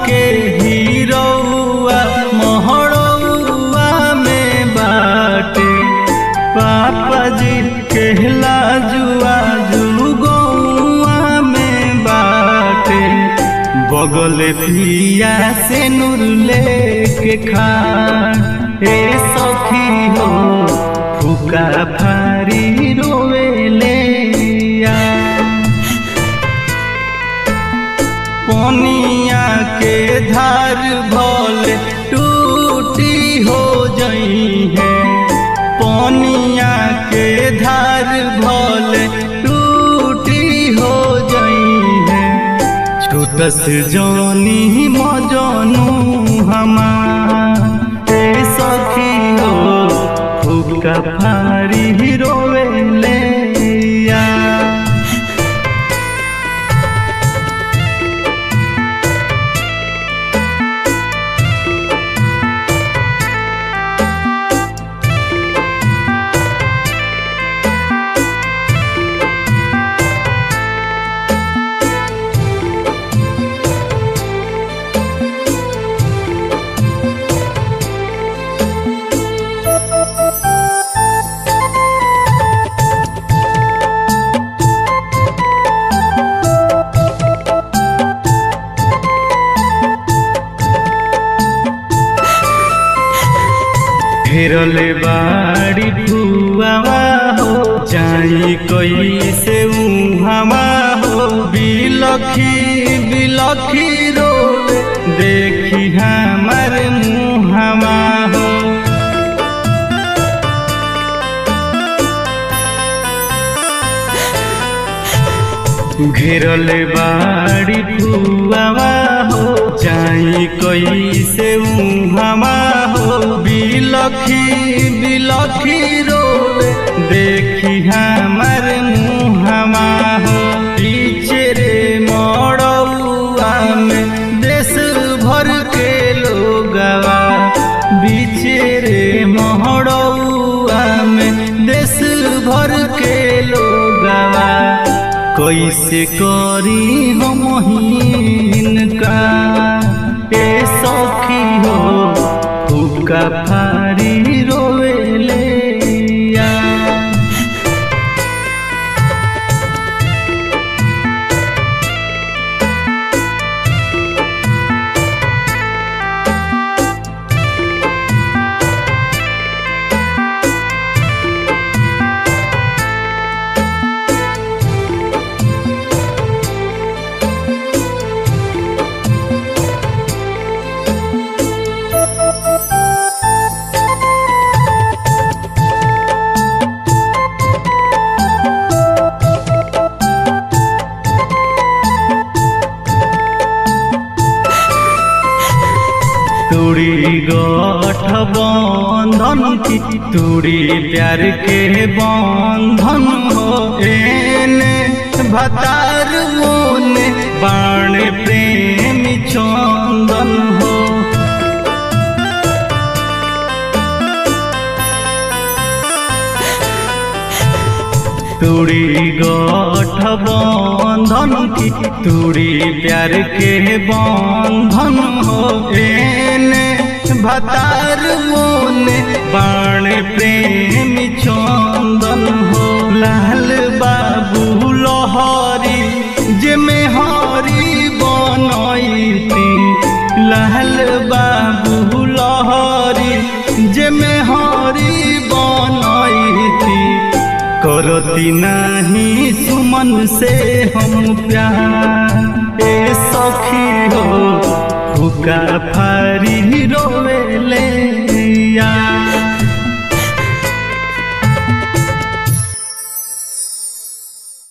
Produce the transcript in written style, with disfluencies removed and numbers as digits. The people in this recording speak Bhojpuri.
के हीरोआ मोहड़ौआ में बाटे। पापा जी कहला जुआ जुगौआ में बाटे। बगल पिया से नूर लेके खा ए सखी हो फूका फारी रोवेले। पनिया के धार भले टूटी हो जई है। पनिया के धार भले टूटी हो जई है। छूटस जानी मजनू हमार ए सखी हो फूका फारी रोवेले। घेरले बाड़ी फुआवा हो जाई कोई से उहावा हो। बिलखी बिलखी रोवे देखी हमार मुहावा हो। घेरले बाड़ी फुआवा हो जाई कोई से उहावा हो। बिलखी बिलखी रोवे देखी हमार मुहावा हो। पीछे रे मोड़ौआ में देश भर के लोगवा। पीछे रे मोड़ौआ में देश भर के लोगवा। कैसे करी हम हिनका ए सखी हो फूका फारी रोवेले। तूड़ी गठ बंधन की तूड़ी प्यार के बंधन हो। एने भतार मोने बाण प्रेमी चंदन हो। तूड़ी गठ बंधन की तूड़ी प्यार के बंधन हो। एने भतार मोने बाण प्रेमी चंदन हो। लाल बाबू लहरी जे में हरी बनैती। लाल बाबू लहरी जे में हरी बनैती। करती नहीं सुमन से हम प्यार ए सखी हो फूका फारी रोवेले।